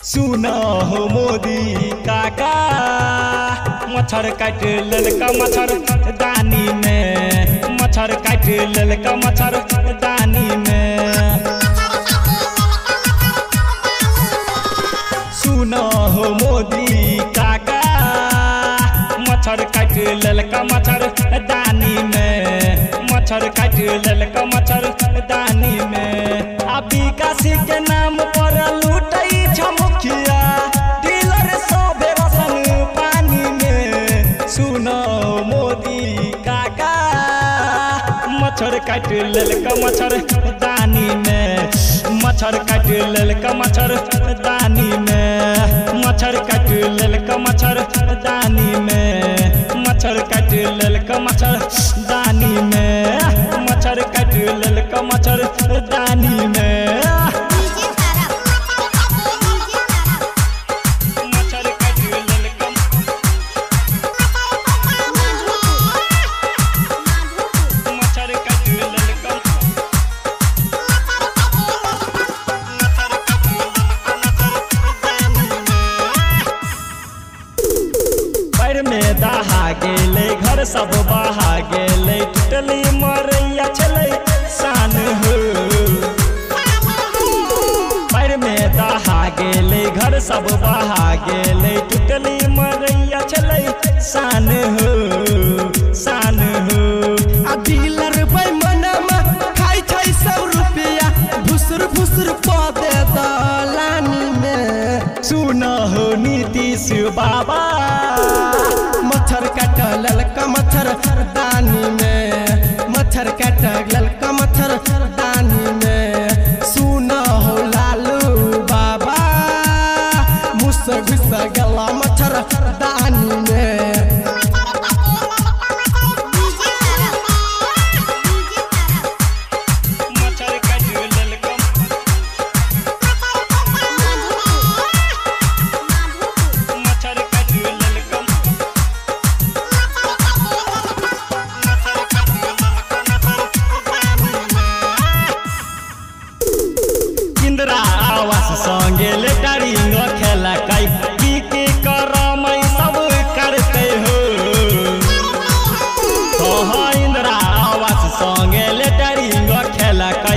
सुना हो मोदी काका मच्छर काट ललका मच्छर दानी में मच्छर काट ललका मच्छर दानी में। सुना हो मोदी काका मच्छर काट ललका मच्छर दानी में मच्छर काट ललका मच्छर दानी में। अभी काशी के नाम पर लूटई झमुखिया डीलर सोबे वसन पानी में। सुनो मोदी काका मच्छर काट ललका मच्छर दानी में मच्छर काट ललका मच्छर दानी में मच्छर काट ललका मच्छर दानी में मच्छर काट ललका मच्छर दानी में मच्छर काट ललका मच्छर दानी में। में दहा गेले घर सब बहा गेले टूटली मरैया चले शान हो। पैर में दहा गेले घर सब बहा गेले टूटली मरैया चले शान हो शान हो। आ डीलर बैमनमा खाई छै 100 रुपया भुसुर भुसुर पदे दलानी में। सुना हो नीतीश बाबा मच्छर काट ललका मच्छर दानी में मच्छर काट ललका मच्छर दानी में। सुना हो लालू बाबा मुस घुस गला मच्छर दानी में। इंदिरा आवास संगे लेटरिंग खेला कई की करमई सब करते हो। इंदिरा आवास संगे लेटरिंग खेला कई